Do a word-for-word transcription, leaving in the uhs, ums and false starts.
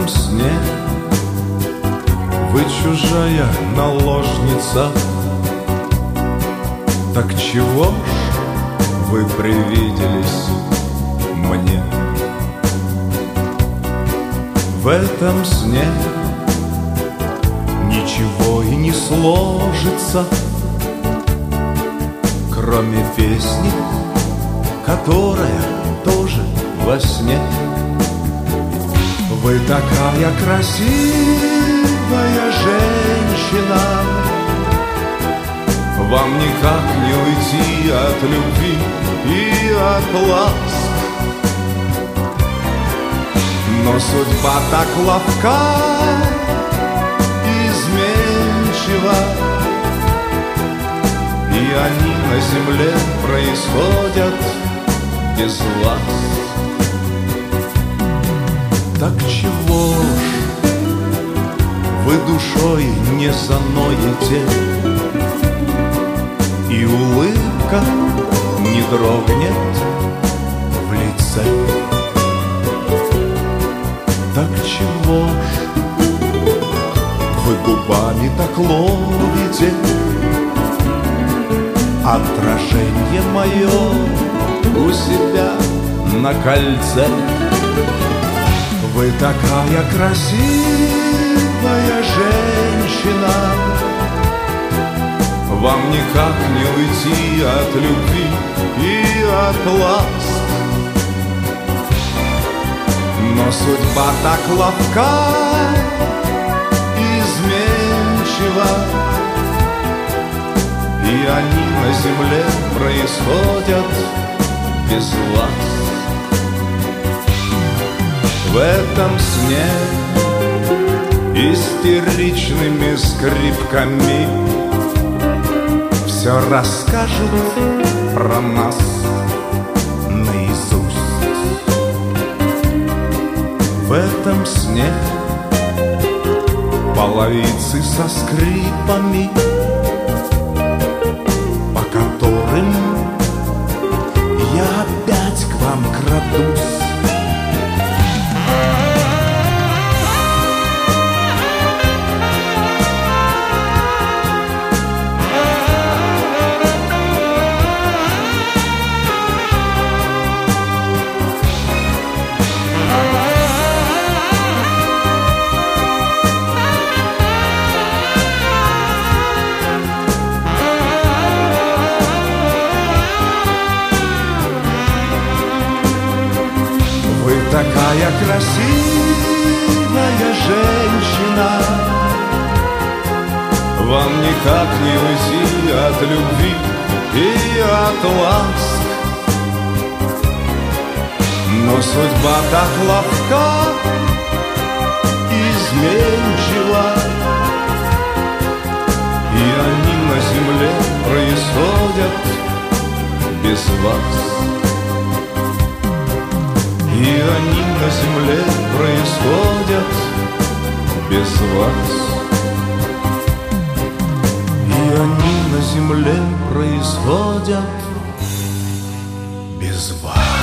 этом сне вы чужая наложница. Так чего ж вы привиделись мне? В этом сне ничего и не сложится, кроме песни, которая тоже во сне. Вы такая красивая женщина, вам никак не уйти от любви и от ласк. Но судьба так ловка, изменчива, и они на земле происходят без вас. Так чего ж вы душой не заноете, и улыбка не дрогнет в лице? Так чего ж вы губами так ловите отражение мое у себя на кольце? Вы такая красивая женщина, вам никак не уйти от любви и от ласк. Но судьба так ловка, изменчива, и они на земле происходят без вас. В этом сне истеричными скрипками все расскажут про нас наизусть. В этом сне половицы со скрипами, по которым я опять к вам крадусь. Такая красивая женщина, вам никак не уйти от любви и от ласк. Но судьба так ловка, изменчива, и они на земле происходят без вас. И они на земле происходят без вас. И они на земле происходят без вас.